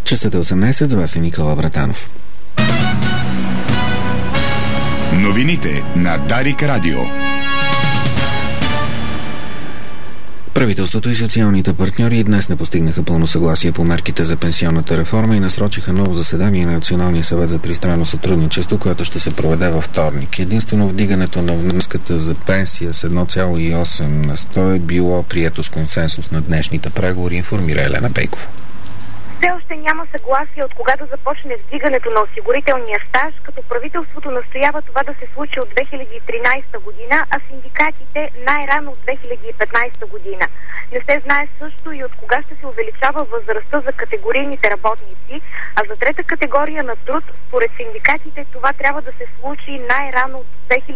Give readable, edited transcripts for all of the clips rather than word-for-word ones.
Часът е 18, с вас е Никола Братанов. Новините на Дарик Радио. Правителството и социалните партньори днес не постигнаха пълно съгласие по мерките за пенсионната реформа и насрочиха ново заседание на Националния съвет за тристранно сътрудничество, което ще се проведе във вторник. Единствено вдигането на вноската за пенсия с 1,8 на 100 е било прието с консенсус на днешните преговори, информира Елена Бейкова. Все още няма съгласие от кога да започне вдигането на осигурителния стаж, като правителството настоява това да се случи от 2013 година, а синдикатите най-рано от 2015 година. Не се знае също и от кога ще се увеличава възрастта за категорийните работници, а за трета категория на труд, според синдикатите, това трябва да се случи най-рано от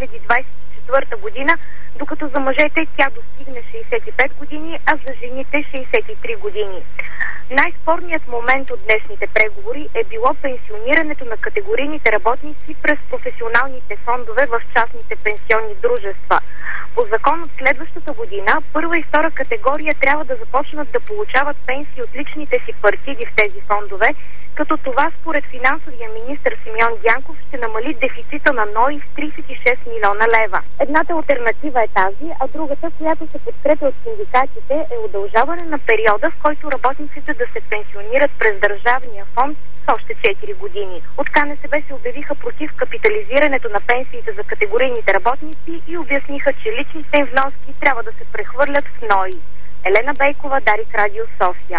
2024 година, докато за мъжете тя достигне 65 години, а за жените 63 години. Най-спорният момент от днешните преговори е било пенсионирането на категорийните работници през професионалните фондове в частните пенсионни дружества. По закон от следващата година първа и втора категория трябва да започнат да получават пенсии от личните си партиди в тези фондове, като това според финансовия министър Симеон Дянков ще намали дефицита на НОИ в 36 милиона лева. Едната алтернатива е тази, а другата, която се подкрепя от синдикатите, е удължаване на периода, в който работниците да се пенсионират през държавния фонд с още 4 години. От КНСБ се обявиха против капитализирането на пенсиите за категорийните работници и обясниха, че личните им вноски трябва да се прехвърлят в НОИ. Елена Бейкова, Дарик Радио, София.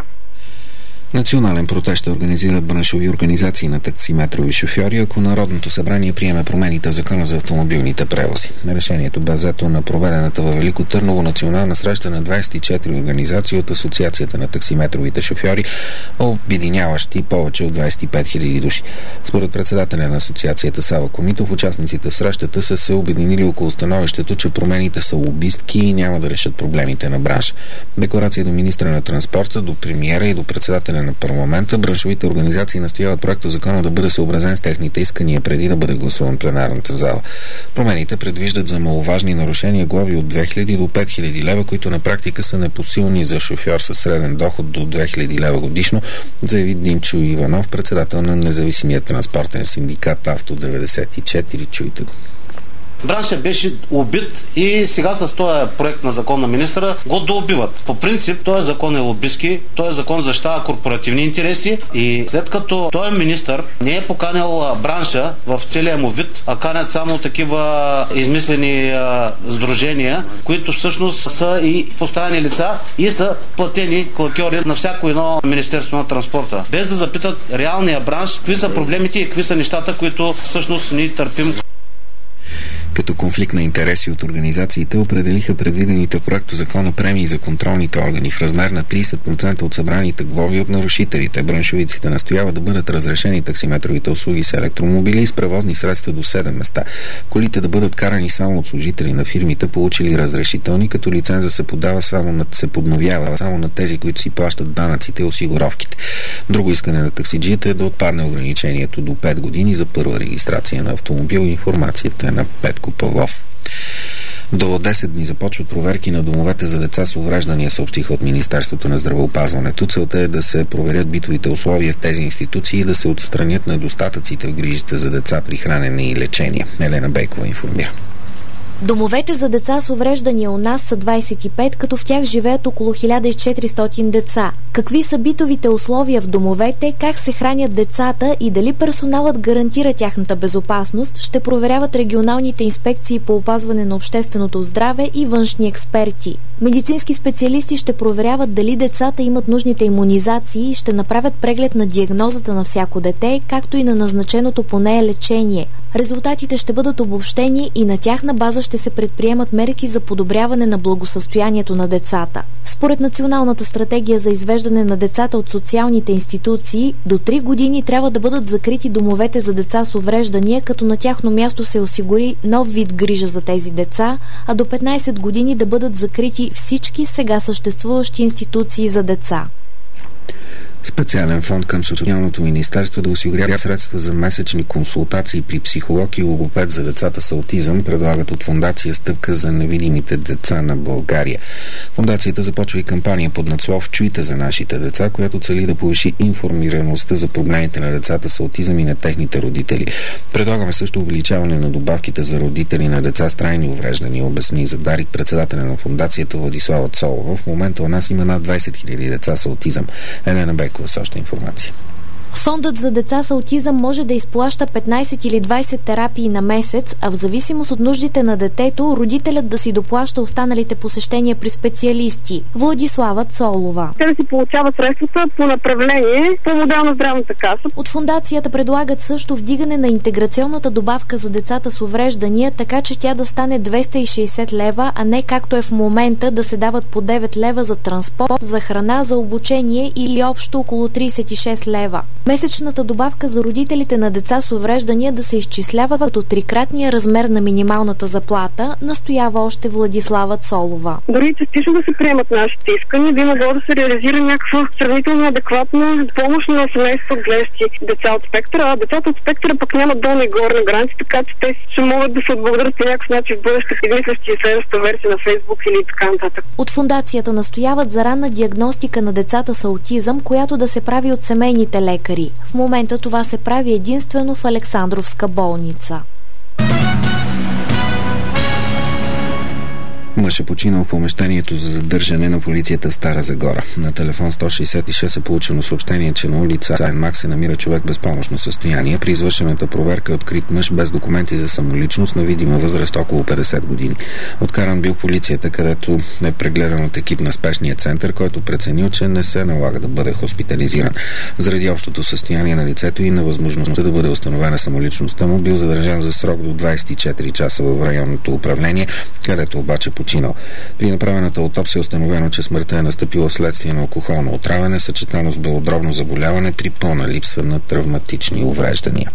Национален протест ще организират браншови организации на таксиметрови шофьори, ако Народното събрание приеме промените в Закона за автомобилните превози. Решението бе взето на проведената във Велико Търново национална среща на 24 организации от Асоциацията на таксиметровите шофьори, обединяващи повече от 25 000 души. Според председателя на асоциацията Сава Комитов, участниците в срещата са се обединили около становището, че промените са лобистки и няма да решат проблемите на бранша. Декларация до министра на транспорта, до премиера и до председателя на парламента, браншовите организации настояват проектът закона да бъде съобразен с техните искания преди да бъде гласуван пленарната зала. Промените предвиждат за маловажни нарушения глоби от 2000 до 5000 лева, които на практика са непосилни за шофьор със среден доход до 2000 лева годишно, заяви Димчо Иванов, председател на независимия транспортен синдикат Авто 94. Чуйте го. Браншът беше убит и сега с този проект на закон на министра го доубиват. По принцип, този закон е лобистки, този закон защитава корпоративни интереси и след като този министър не е поканил бранша в целия му вид, а канят само такива измислени сдружения, които всъщност са и постоянни лица и са платени клакьори на всяко едно Министерство на транспорта. Без да запитат реалния бранш, какви са проблемите и какви са нещата, които всъщност ние търпим. Като конфликт на интереси от организациите определиха предвидените в проекто закона премии за контролните органи в размер на 30% от събраните глоби от нарушителите. Браншовиците настояват да бъдат разрешени таксиметровите услуги с електромобили и с превозни средства до 7 места. Колите да бъдат карани само от служители на фирмите, получили разрешителни, като лиценза се подновява само на тези, които си плащат данъците и осигуровките. Друго искане на таксиджиите е да отпадне ограничението до 5 години за първа регистрация на автомобил. Информацията е на Петко Павлов. До 10 дни започват проверки на домовете за деца с увреждания, съобщиха от Министерството на здравеопазването. Целта е да се проверят битовите условия в тези институции и да се отстранят недостатъците в грижите за деца при хранене и лечение. Елена Бейкова информира. Домовете за деца с увреждания у нас са 25, като в тях живеят около 1400 деца. Какви са битовите условия в домовете, как се хранят децата и дали персоналът гарантира тяхната безопасност, ще проверяват регионалните инспекции по опазване на общественото здраве и външни експерти. Медицински специалисти ще проверяват дали децата имат нужните имунизации и ще направят преглед на диагнозата на всяко дете, както и на назначеното по нея лечение. Резултатите ще бъдат обобщени и на тяхна база ще се предприемат мерки за подобряване на благосъстоянието на децата. Според Националната стратегия за извеждане на децата от социалните институции, до 3 години трябва да бъдат закрити домовете за деца с увреждания, като на тяхно място се осигури нов вид грижа за тези деца, а до 15 години да бъдат закрити всички сега съществуващи институции за деца. Специален фонд към Социалното министерство да осигурява средства за месечни консултации при психолог и логопед за децата с аутизъм, предлагат от фондация Стъпка за невидимите деца на България. Фондацията започва и кампания под надслов "Чуйте за нашите деца", която цели да повиши информираността за проблемите на децата с аутизъм и на техните родители. Предлагаме също увеличаване на добавките за родители на деца с трайни увреждания, обясни за Дарик председателя на фондацията Владислава Цолова. В момента у нас има над 20 000 деца с аутизъм. Елена Бекова с още информация. Фондът за деца с аутизъм може да изплаща 15 или 20 терапии на месец, а в зависимост от нуждите на детето, родителят да си доплаща останалите посещения при специалисти. Владислава Цолова. Те да си получават средствата по направление по модел на здравната каса. От фондацията предлагат също вдигане на интеграционната добавка за децата с увреждания, така че тя да стане 260 лева, а не както е в момента да се дават по 9 лева за транспорт, за храна, за обучение или общо около 36 лева. Месечната добавка за родителите на деца с увреждания да се изчислява като трикратния размер на минималната заплата, настоява още Владислава Цолова. Дори частично да се приемат нашите искания, би могло да се реализира някаква сравнително адекватна помощ на семейства, гледащи деца от спектъра, а децата от спектъра пък нямат долна и горна граница, така че те ще могат да се отблагодарят по някакъв начин в бъдеще в измислящи следващата версия на Фейсбук или така нататък. От фондацията настояват за ранна диагностика на децата с аутизъм, която да се прави от семейните лекари. В момента това се прави единствено в Александровска болница. Мъж е починал в помещението за задържане на полицията в Стара Загора. На телефон 166 е получено съобщение, че на улица Айнмак се намира човек без помощно състояние. При извършената проверка е открит мъж без документи за самоличност на видима възраст около 50 години. Откаран бил полицията, където е прегледан от екип на спешния център, който преценил, че не се налага да бъде хоспитализиран. Заради общото състояние на лицето и на възможността да бъде установена самоличността му, бил задържан за срок до 24 часа в районното управление, където обаче починал. При направената аутопсия е установено, че смъртта е настъпила вследствие на алкохолно отравяне, съчетано с белодробно заболяване при пълна липса на травматични увреждания.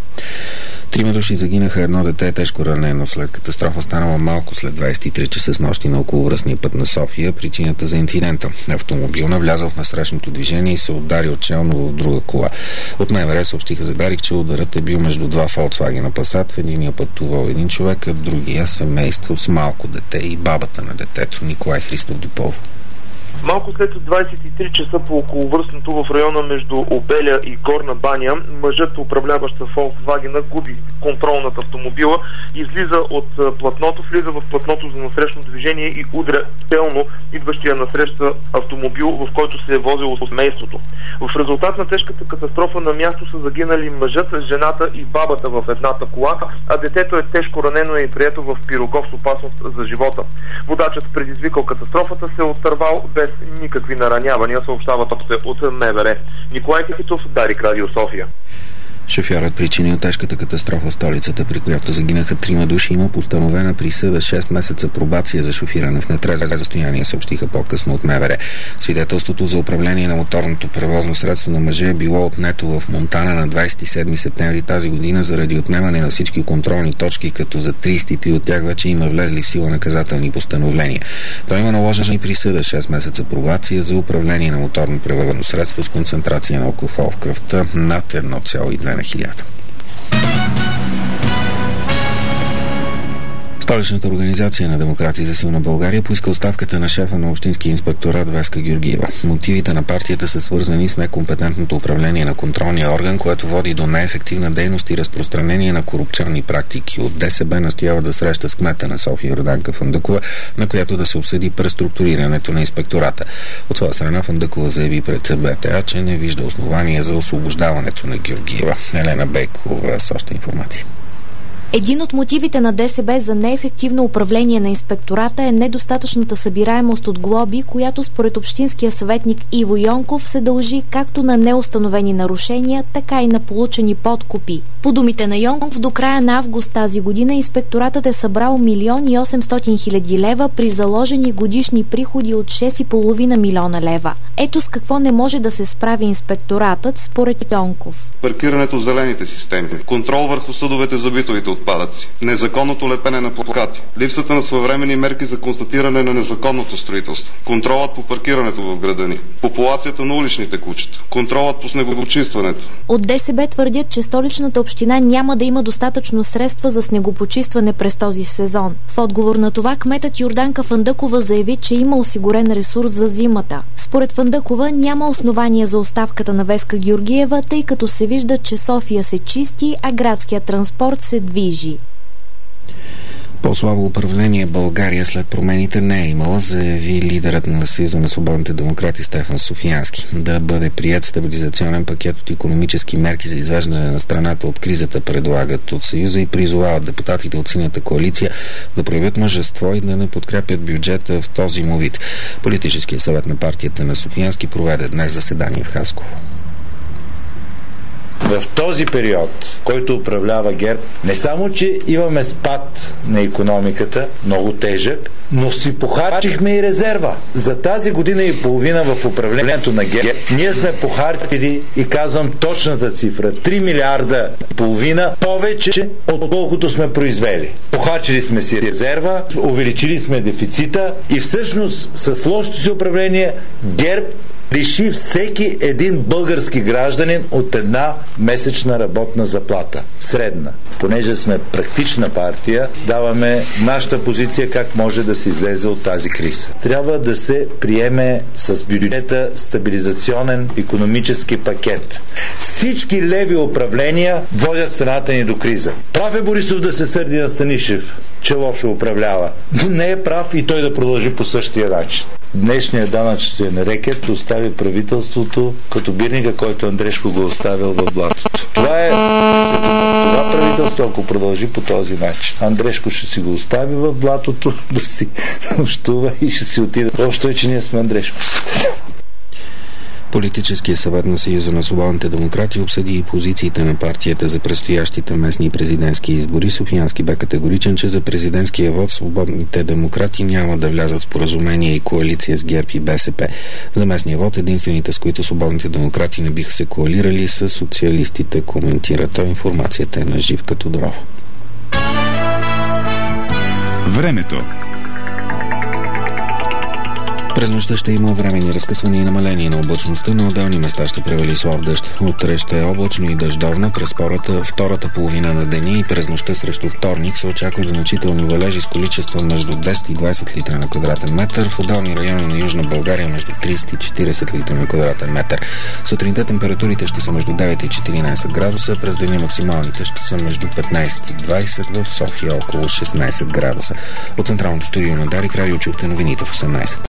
3 души загинаха, едно дете е тежко ранено след катастрофа, станала малко след 23 часа с нощи на околовръстния път на София. Причината за инцидента: автомобил навлязъл в насрещното движение и се ударил челно в друга кола. От МВР съобщиха за Дарик, че ударът е бил между два Volkswagen Passat. В единия пътувал един човек, а другия семейство с малко дете и бабата на детето. Николай Христов допълва. Малко след 23 часа по околовръстното в района между Обеля и Горна баня, мъжът, управляващ Volkswagen, губи контрол над автомобила, излиза от платното, влиза в платното за насрещно движение и удря челно идващия насреща автомобил, в който се е возило семейството. В резултат на тежката катастрофа на място са загинали мъжът, жената и бабата в едната кола, а детето е тежко ранено и прието в Пирогов с опасност за живота. Водачът, предизвикал катастрофата, се е отървал без никакви наранявания, съобщават от МВР. Николай Тихитов, Дарик Радио София. Шофьорът причинил тежката катастрофа в столицата, при която загинаха 3 души, има постановена присъда 6 месеца пробация за шофиране в нетрезво състояние, съобщиха по-късно от МВР. Свидетелството за управление на моторното превозно средство на мъжа е било отнето в Монтана на 27 септември тази година заради отнемане на всички контролни точки, като за 33 от тях вече има влезли в сила наказателни постановления. Той има наложена и присъда 6 месеца пробация за управление на моторно превозно средство с концентрация на алкохол в кръвта над 1,2 на 1000. Столичната организация на Демократи за силна България поиска оставката на шефа на Общински инспекторат Веска Георгиева. Мотивите на партията са свързани с некомпетентното управление на контролния орган, което води до неефективна дейност и разпространение на корупционни практики. От ДСБ настояват за среща с кмета на София Йорданка Фандъкова, на която да се обсъди преструктурирането на инспектората. От своя страна Фандъкова заяви пред БТА, че не вижда основания за освобождаването на Георгиева. Елена Бекова с още информация. Един от мотивите на ДСБ за неефективно управление на инспектората е недостатъчната събираемост от глоби, която според общинския съветник Иво Йонков се дължи както на неустановени нарушения, така и на получени подкупи. По думите на Йонков, до края на август тази година инспекторатът е събрал 1 800 000 лева при заложени годишни приходи от 6,5 милиона лева. Ето с какво не може да се справи инспекторатът според Йонков. Паркирането в зелените системи, контрол върху съдовете за битовите отпадъци, незаконното лепене на плакати, липсата на своевременни мерки за констатиране на незаконното строителство, контролът по паркирането в града ни, популацията на уличните кучета, контролът по снегопочистването. От ДСБ твърдят, че Столичната община няма да има достатъчно средства за снегопочистване през този сезон. В отговор на това кметът Йорданка Фандъкова заяви, че има осигурен ресурс за зимата. Според Фандъкова няма основания за оставката на Веска Георгиева, тъй като се вижда, че София се чисти, а градският транспорт се движи. По-слабо управление България след промените не е имала, заяви лидерът на Съюза на свободните демократи Стефан Софиянски. Да бъде приет стабилизационен пакет от икономически мерки за извеждане на страната от кризата, предлагат от Съюза и призовават депутатите от Синята коалиция да проявят мъжество и да не подкрепят бюджета в този му вид. Политическият съвет на партията на Софиянски проведе днес заседание в Хасково. В този период, който управлява ГЕРБ, не само, че имаме спад на икономиката, много тежък, но си похарчихме и резерва. За тази година и половина в управлението на ГЕРБ ние сме похарчили, и казвам точната цифра, 3 милиарда и половина повече, отколкото сме произвели. Похарчили сме си резерва, увеличили сме дефицита и всъщност с лошото си управление ГЕРБ лиши всеки един български гражданин от една месечна работна заплата. Средна. Понеже сме практична партия, даваме нашата позиция как може да се излезе от тази криза. Трябва да се приеме с бюджета стабилизационен икономически пакет. Всички леви управления водят страната ни до криза. Прав е Борисов да се сърди на Станишев, че лошо управлява. Не е прав и той да продължи по същия начин. Днешният данъчен рекет остави правителството като бирника, който Андрешко го оставил в блатото. Това правителство, ако продължи по този начин, Андрешко ще си го остави в блатото, да си нощува и ще си отиде. Общо е, че ние сме Андрешко. Политическия съвет на Съюза на свободните демократи обсъди и позициите на партията за предстоящите местни и президентски избори. Софиянски бе категоричен, че за президентския вод свободните демократи няма да влязат в споразумение и коалиция с ГЕРБ и БСП. За местния вод единствените, с които свободните демократи не биха се коалирали, са социалистите, коментира той. Информацията е на Живка Тодорова. Времето. През нощта ще има временни разкъсвания и намаление на облачността. На отделни места ще превали слаб дъжд. Утре ще е облачно и дъждовна. През втората половина на деня и през нощта срещу вторник се очакват значителни валежи с количество между 10 и 20 литра на квадратен метър. В отделни райони на Южна България между 30 и 40 литра на квадратен метър. Сутринта температурите ще са между 9 и 14 градуса. През деня максималните ще са между 15 и 20, в София около 16 градуса. От централното студио на Дарик Радио чухте новините в 18.